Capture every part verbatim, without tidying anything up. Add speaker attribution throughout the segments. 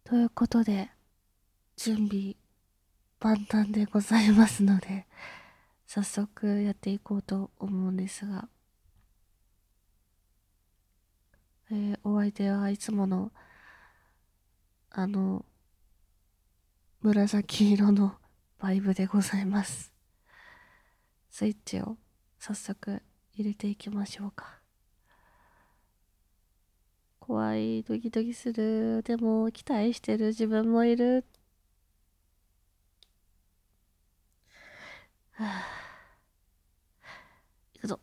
Speaker 1: ということで、準備万端でございますので、早速やっていこうと思うんですが、えーお相手はいつもの、あの、紫色のバイブでございます。スイッチを早速入れていきましょうか。怖い、ドキドキする。でも期待してる自分もいる。はあ、いくぞ。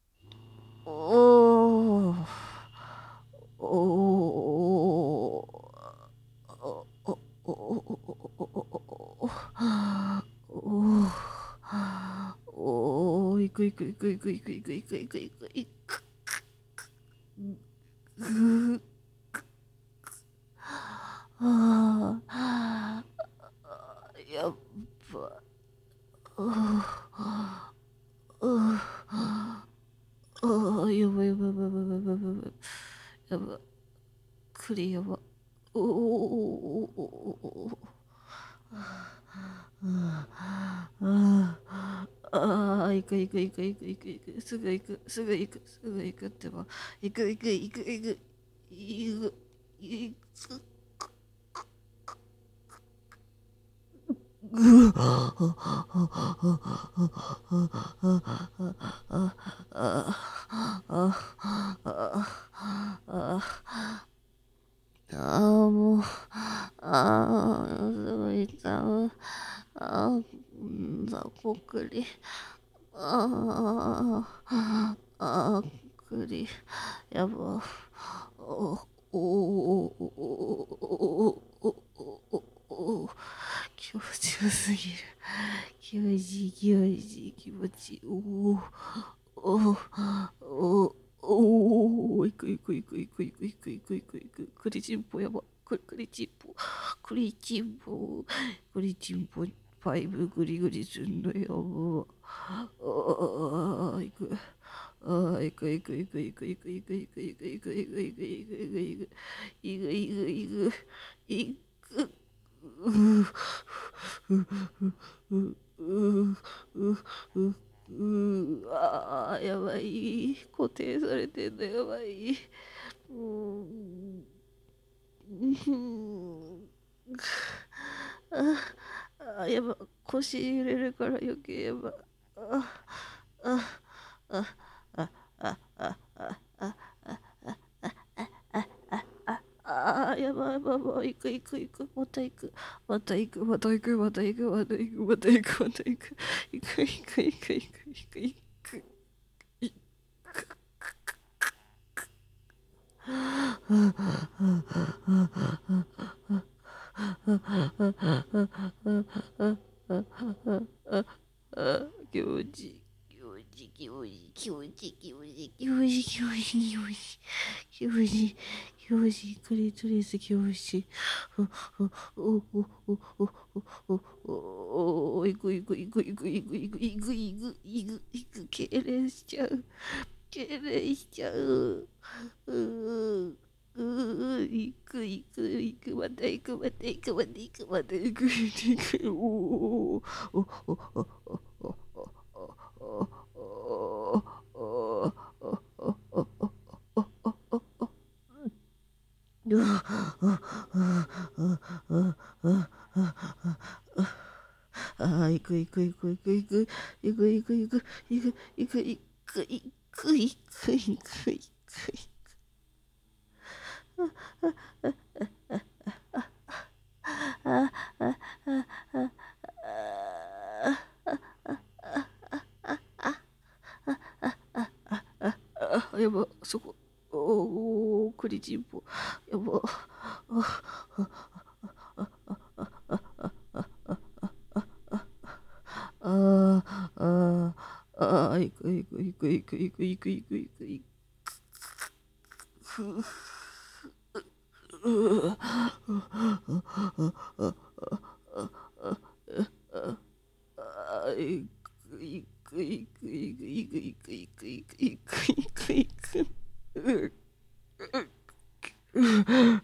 Speaker 1: おー。おー。おおおおおおいくいくいくいくいくいくいくいくいくいくぐああやっばああやばいやばいやばいやばいやばいやばいやばいクリやばおおおおおああ、行く行く行く行く行く行く、すぐ行く、すぐ行く、すぐ行くってば、行く行く行く行く、行く、行く、ぐああ、もう、ああ、すごいちゃう。ああ、雑魚栗。ああ、ああ、栗。やば。おおおおおおお気持ちよすぎる。気持ちいい、気持ちいい、気持ちいい。おおおおおいくいくいくいくいくいくいくいくいく。栗ちんぽやば。く栗ちんぽ。栗ちんぽ。栗ちんぽ。ファイブグリグリすんのよ。ああ、いく。ああ、いくいくいくいくいくいくいくいくいくいくいくいくいくいくいくいくいくいくううううううああ、やばい。固定されてんのやばい。うん。ああ、やば。腰入れるから余計やば。ああ、ああ、ああ、ああ、ああ、やばいやばいやばい、行く行く行く、また行く、また行く、また行く、また行く、また行く、また行く、また行く、行く行く行く行く行く行く。気持ちいい。気持ちいい、気持ちいい、気持ちいい、気持ちいい、気持ちいい、気持ちいい、気持ちいい、気持ちいい、気持ちいい、クリトリス気持ちいい。おおおおおおおお、いくいくいくいくいくいくいくいくいくいく、痙攣しちゃう。痙攣しちゃう。うーうー行く行く行く、また行く、また行く、また行く、また行く、行く、おおおおおおああ、行く行く行く行く行く行く行く行く行く行く行く行く行く行く行く。あ、やば、そこ。おお、クリチンポ。やば。ああ、ああ、ああ、いくいくいくいくいくいくいくいくいく。うあいくいくいくいくいくいくいくいくいくいくいくいく。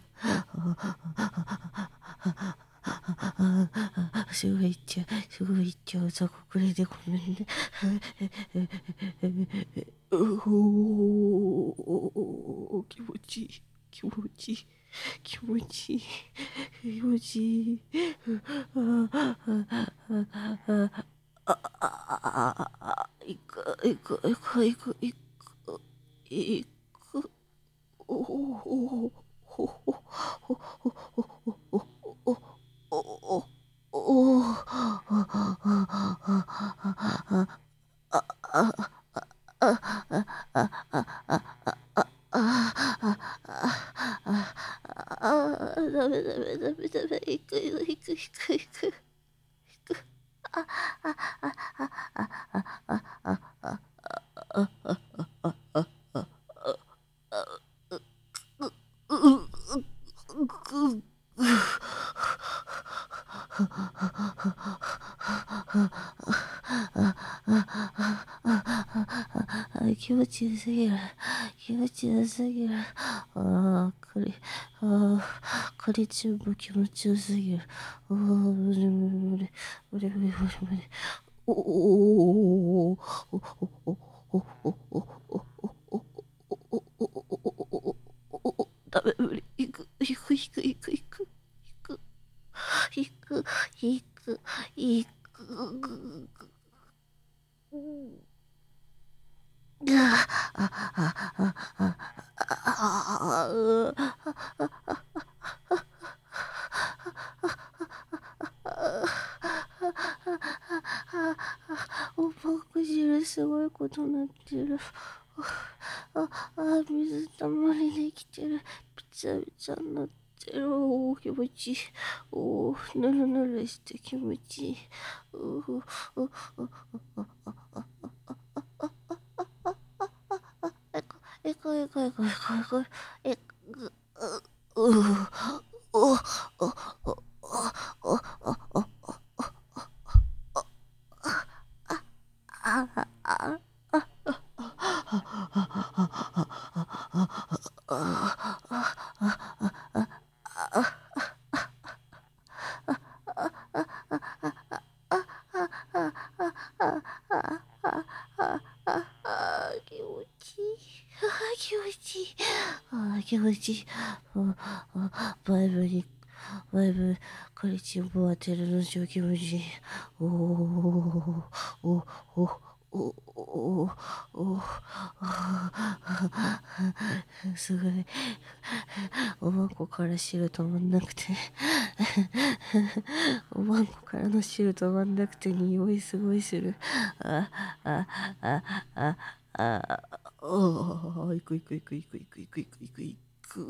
Speaker 1: すごいいっちゃう、すごいいっちゃうぞ、これでごめんね。おー、気持ちいい、気持ちいい、気持ちいい、気持ちいい。あああ、いく、いく、いく、いく、いく、いく、おおおほほほほほほほおおおあダメダメダメダメいくいくいくいくいくあああああああああううう気持ちよすぎる。気持ちよすぎる。ああ、これ、ああ、これ全部気持ちよすぎる。ああ、無理無理無理無理無理無理無理。おおおおおおおおダメ無理。いくいくいくいくいくいくいくいくいく。おばくじすごいことなってる。あ、あ、水たまりできてる。びちゃびちゃになってる。おー、気持ちいい。おー、ぬるぬるして気持ちいい。うーうーうーえこえこえこえこえこえこえううおおおおおお気持ちいい。気持ちいい。気持ちいい。バイブに、バイブ、カルシウムを当てるの超気持ちいい。おー、おー、おー、おおおおすごい。おまんこから汁止まんなくておまんこからの汁止まんなくて匂いすごいする。あああああああいくいくいくいくいくいくいくいくいく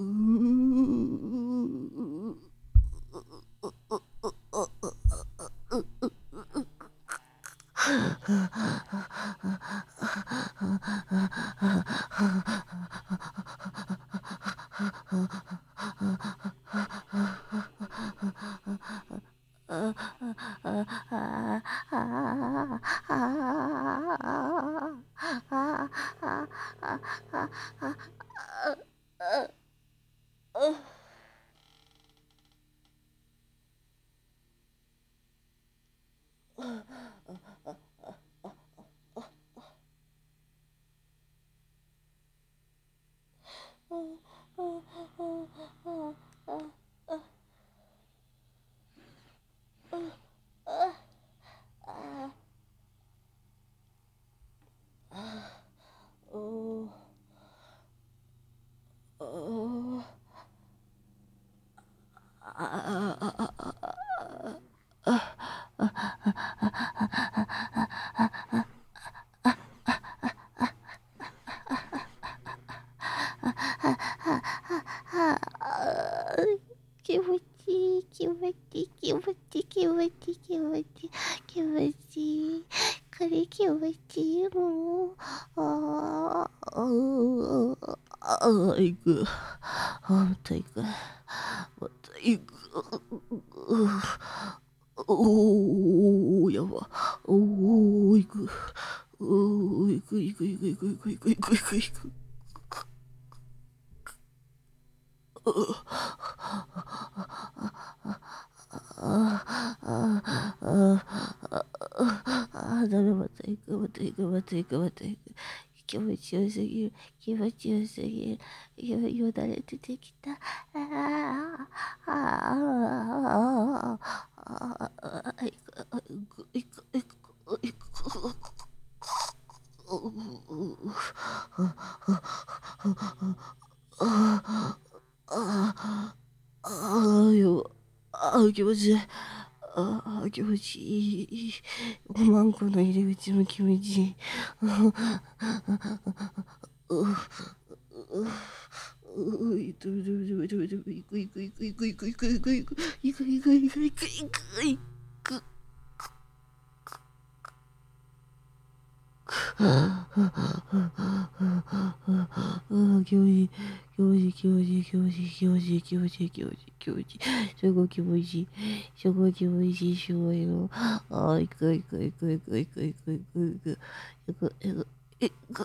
Speaker 1: 気持ちいい気持ちいい気持ちいい気持ちいい気持ちいい気持ちいいこれ気持ちいいもうああああいくまたいくまたいくおおやばおおいくおおいくいくいくいくいくいくいくいくいくあダメまた行くまた行くまた行くまた行く気持ちよすぎる気持ちよすぎるよよだれ出てきたああああああ行く行く行く行く行くあああよあ気持ちいいあ気持ちいいおまんこの入り口も気持ちいいういくいくいくいくいくいくいくいくいくいくいくいくいくいくいくいくいくいくいくああ、気持ちいい、気持ちいい、気持ちいい、気持ちいい、気持ちいい、気持ちいい、気持ちいい、すごい気持ちいい、すごい気持ちいい、すごいよ。ああ、いくいくいくいくいくいくいくいくいくいくいく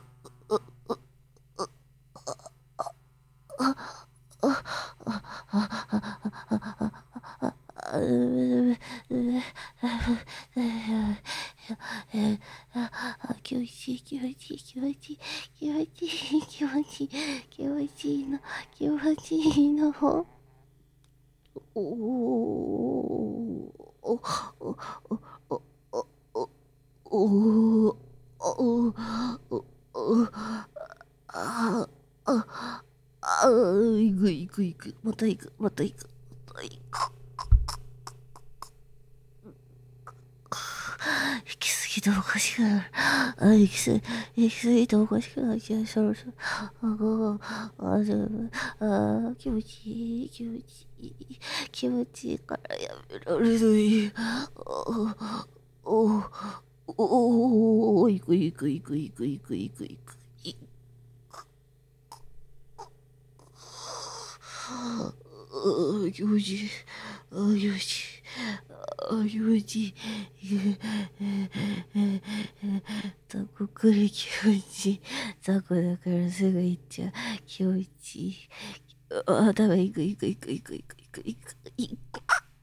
Speaker 1: 気持ちいい気持ちいい気持ちいい気持ちいい気持ちいい気持ちいいの気持ちいいのおおおおおおおおあああ行く行く行くまた行くまた行くまた行く行き過ぎておかしくなる。あ、行き過ぎ、行き過ぎておかしくなる。じゃあ、そろそろ。あ、あ、あ、あ、気持ちいい、気持ちいい。気持ちいいからやめられない。あ、お、お、お、行く行く行く行く行く行く行く。あ、気持ちいい。あ、気持ちいい。あ、気持ちいい。多これ気持ちいい。雑魚だからすぐ行っちゃう。気持ちいい。あ、ダメ、行く行く行く行く行く行く行く行く。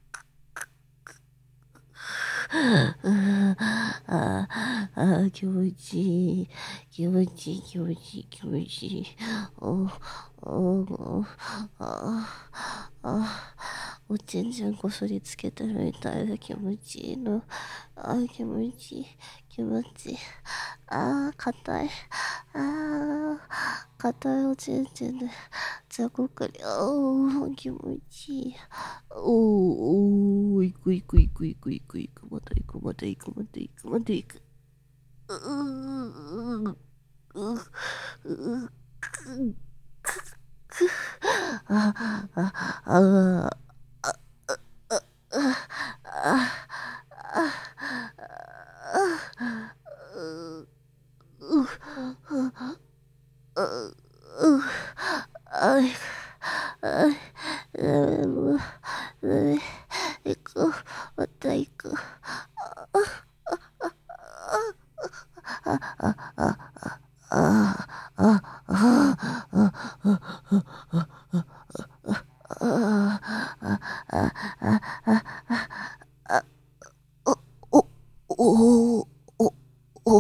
Speaker 1: ああ、あ、気持ちいい。気持ちいい、気持ちいい、気持ちいい。お、お、あ、あ、おちんちんこそりつけてるみたいで気持ちいいの。あ、気持ちいい、気持ちいい。あー、硬い。あー、硬いおちんちんで、雑魚かり、おー、気持ちいい。おー、おー、行く行く行く行く行く行く、また行く、また行く、また行く、また行く。うー、うー、うー、あ、あ、あ、あ、あ、あ、あ、もう、行く、また行く。お、お、お、お、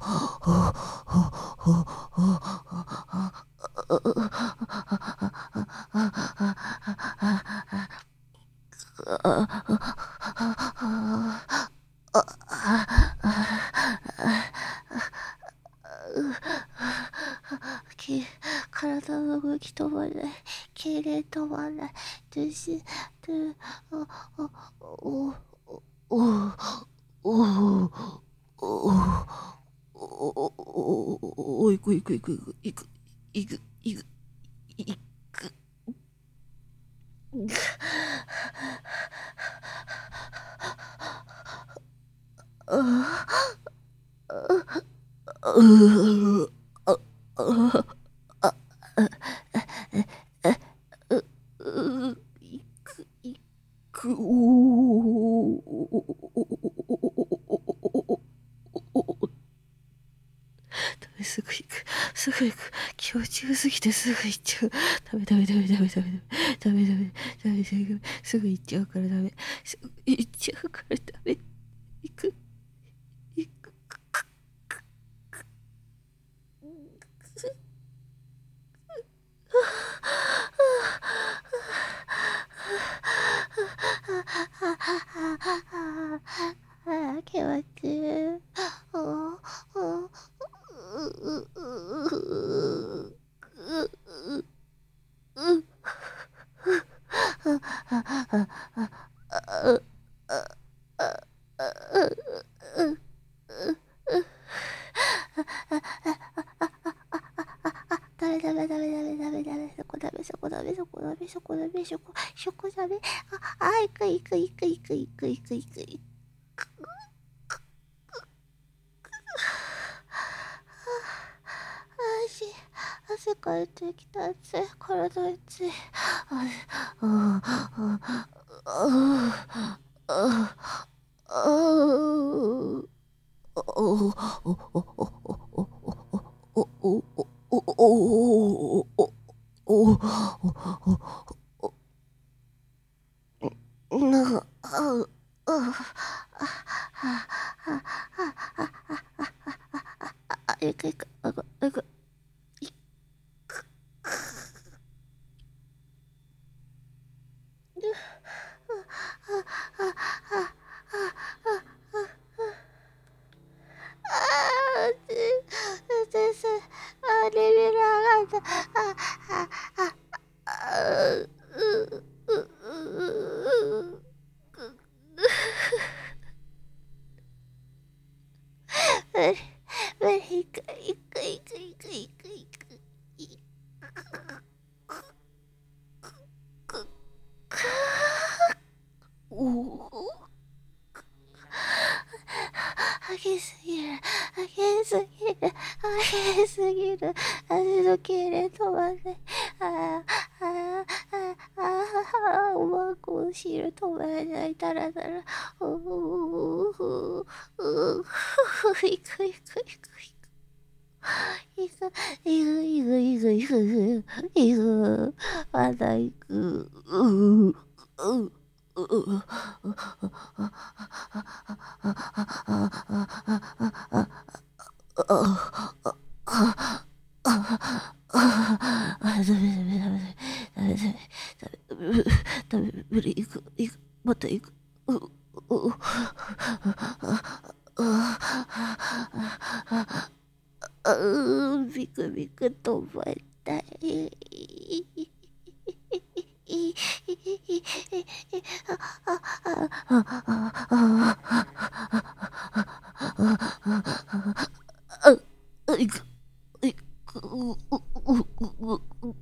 Speaker 1: き体の動き止まらない。痙攣止まらない。どうし、どう、お、お、お、お、お、お、お、お、行く行く行く行く行く行く行く行く。ああ、うあ、あ、あ、う、う、いく、いく、おお、ダメ、すぐ行く、すぐ行く、気持ちよすぎてすぐ行っちゃう。ダメダメダメダメダメダメダメダメダメ、すぐ行っちゃうからダメ、すぐ行っちゃうからダメ、行く、行く。気持ちいい。ダメダメダメダメダメダメ、そこダメ、そこダメ、そこダメ、そこダメ、そこそこダメ。あ、あ、行く行く行く行く行く行く行く行く。足、汗かいてきた。熱い、体熱い。あ、あ、あ、あ、あ、あ、あ、おおおおおおおおおおなあああ、いくいく、あく、いく、いあー、先生、あ、レベル上がった。あ、あ、あ、あ、う、う、う、う、無理、無理、いく、いく、いく、いく、いく、いく、いく、おお。激すぎる、激すぎる、激すぎる、足の痙攣止まんない。ああ、ああ、ああ、ああ、おまんこの汁止まらない、だらだら。うううううう、いくいくいくいく。 行く、行く、行く、行く、行く、行く、まだ行く、うう、うう、あ、ダメダメダメダメダメダメダメ無理行く行くまた行くうううあうビクビク止まりたいあいくいくううううう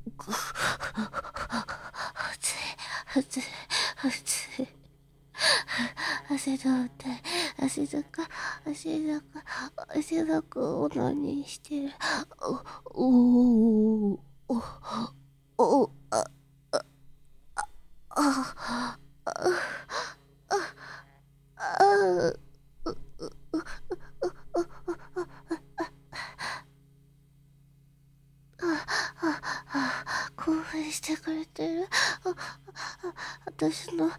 Speaker 1: 暑い暑い暑い汗だって汗だか汗だか汗だかを何してるおおおおああああ興奮してくれてる私の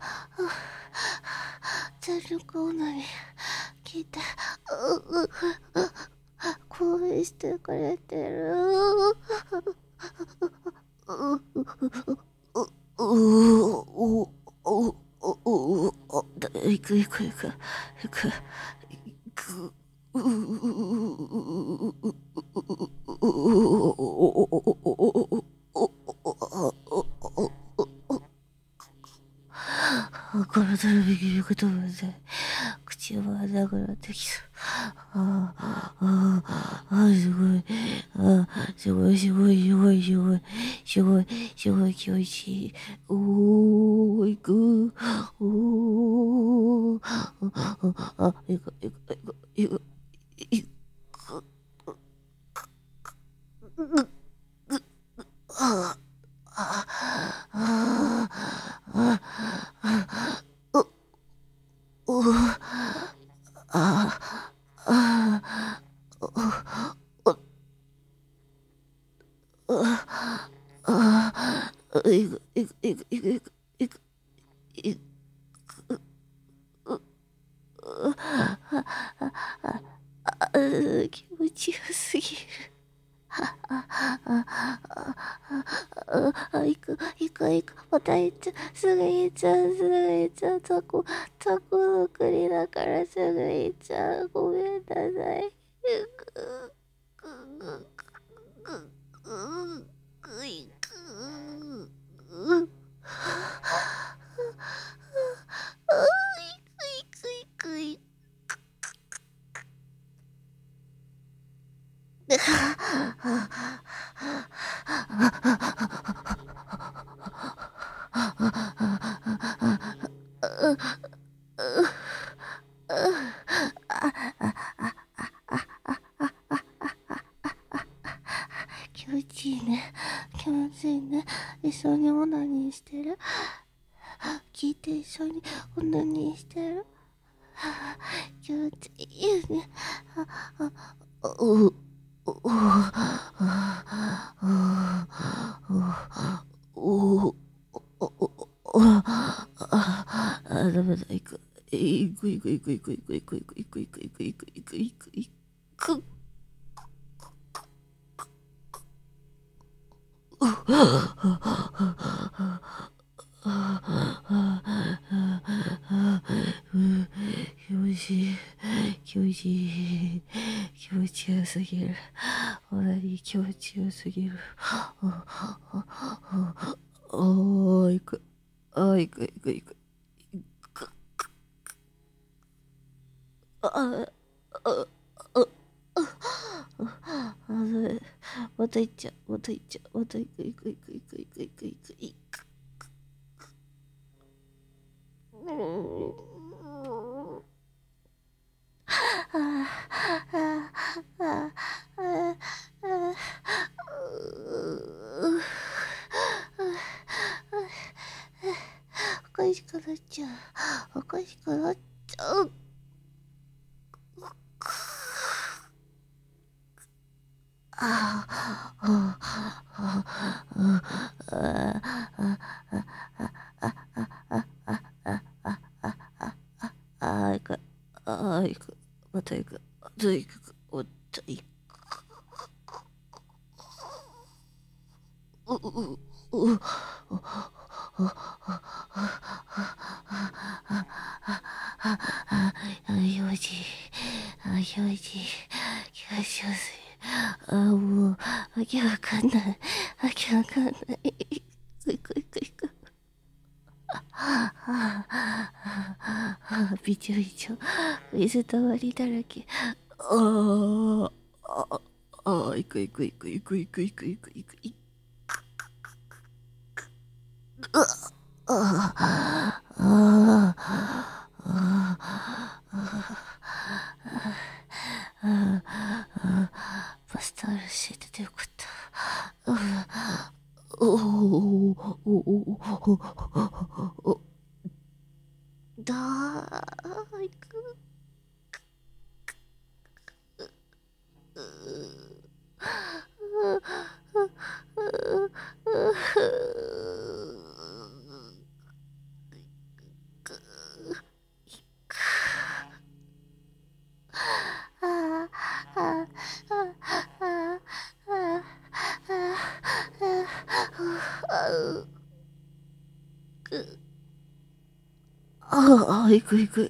Speaker 1: 全力オナニー聞いて興奮してくれてる行く行く行く行く行く体の右にことまで口はなくなってきた。ああ、ああ、ああ、すごい。ああ、すごい、すごい、すごい、すごい、すごい、すごい気持ちいい。おー、行く。おー、あ、あ、行く、行く、行く、行く、行く。ああ、ああ、ああ、お、お、ああ、お、お、ああ、いく、いく、いく、いく、いく、いく、いく、ああ、あ気持ちよすぎる。あ、あ、あ、あ、あ、あ、行く、行く、行く、また行っちゃう、すぐ行っちゃう、すぐ行っちゃう、タコ、タコの国だからすぐ行っちゃう、ごめんなさい。行く、ぐ、ぐ、ぐ、ぐ、ぐ、行く、う、あ、行く、行く、行く、行く。気持ちいいね。気持ちいいね。一緒にオナニーしてる。聞いて一緒にオナニーしてる。気持ちいいよね。おおおおあ、ダメだ、行く。行く、行く、行く、行く、行く、行く、行く、行く、行く、行く、行く、行く、行く、行く。気持ちいい、気持ちいい、気持ちよすぎる。オナニー気持ちよすぎる。ああ、行く。ああ、行く、行く、行く。ああ、ああ、ああ、また行っちゃう、また行っちゃう、また行く、行く、行く、行く、行く、行く、行く、行く。うん。ああ、ああ、ああ、おかしくなっちゃう。おかしくなっちゃう。 あいく、あいく、またいく、あといく、おっといく、う、う、う、あ、よじ、あ、よじ、気がしやすい。あ、もう、わけわかんない。わけわかんない。いくいくいく。はあ、はあ、びちょびちょ、水たまりだらけ。ああ、ああ、いくいくいくいくいくいくいくいくいく。ああ、ああ、バスタオル敷いててよかった。おお、おお、だーいく。ああ、いくいく。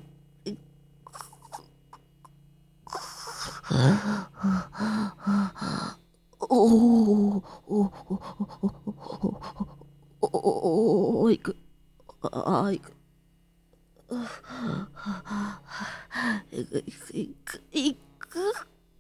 Speaker 1: おお、おお、おいく。ああ、いく。いくいくいくいく。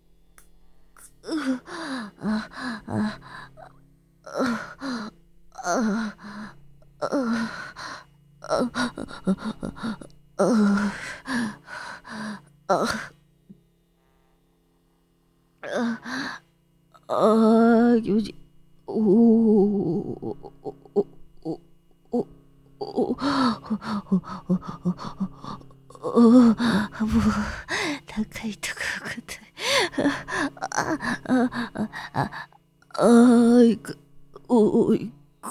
Speaker 1: ああ、気持ちいい。おお、おお、おお、おお、もう、高いとこが硬い。あ、あ、あ、あ、あ、いく。おお、いく。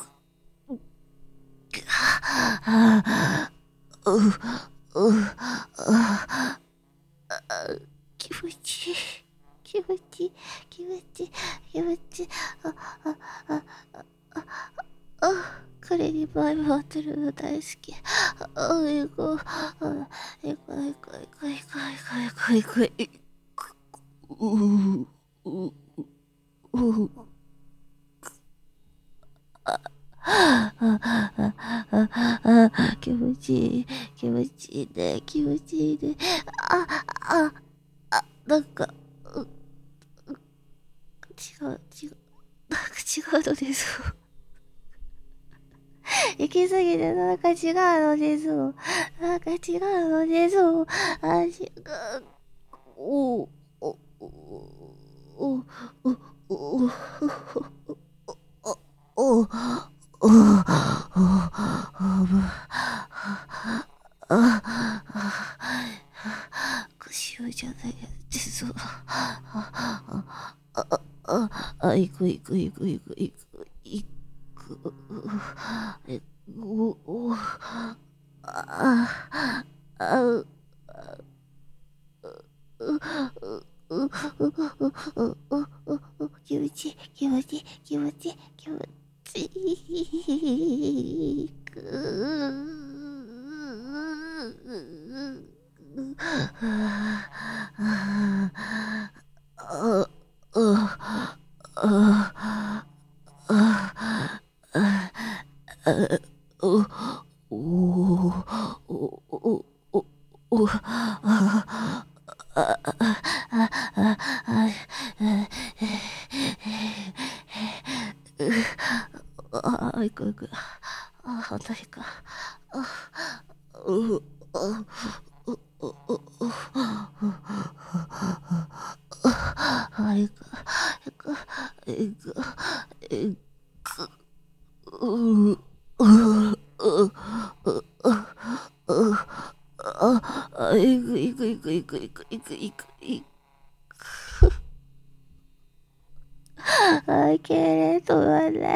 Speaker 1: あ、う、う、あ、気持ちいい。気持ちいい。気持ちいい。気持ちいい。あ、あ、あ、あ、あ、彼にバイバイってるの大好き。あ、行こう。あ、行こう、行こう、行こう、行こう、行こう、行こう、行こう。う、う、う、う、あ、あ、あ、あ、気持ちいい。気持ちいいね。気持ちいいね。あ、あ、あ、なんか、う、違う、違う。なんか違うのです。行き過ぎてなんか違うのですよ。なんか違うのですよ。あ、違う。おお、お、お、お、お、お、お、腰をじゃないですよ。あ、あ、あ、行く行く行く行く行く行く。え、お、お、あ、あ、気持ちいい気持ちいい気持ちいい気持ちいいくおおおおおおああああああいくいくああ誰かあうあうううあいくいくいくいくうううあいくいくいくいくいくいくいくいくけれ止まんない。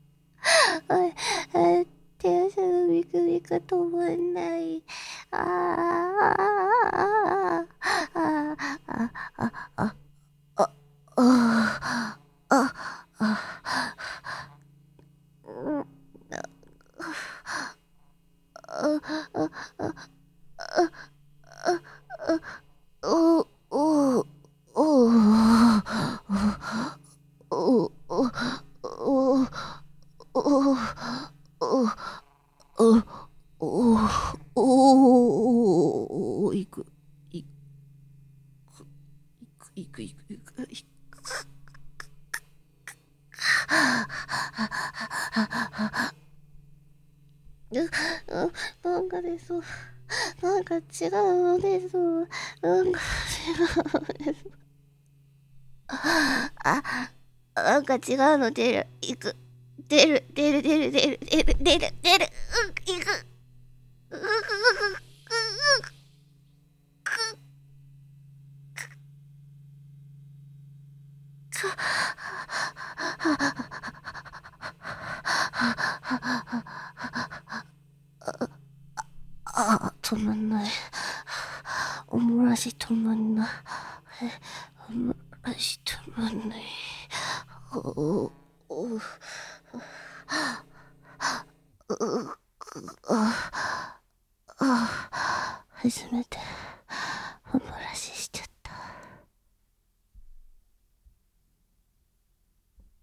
Speaker 1: あ、手足のビクビク止まんない。ああ、ああ、ああ、ああ、ああ、ああ、うん、ああ、ああ、あおおおおおおおおおおいくいくいくいくいくいくなんかですなんか違うのですなんか違うのですあなんか違うの出るいく出る出る出る出る出る出る出るうんいくうくくくあ、止まんない。おもらし止まんない。おもらし止まんない。おおおああ初めて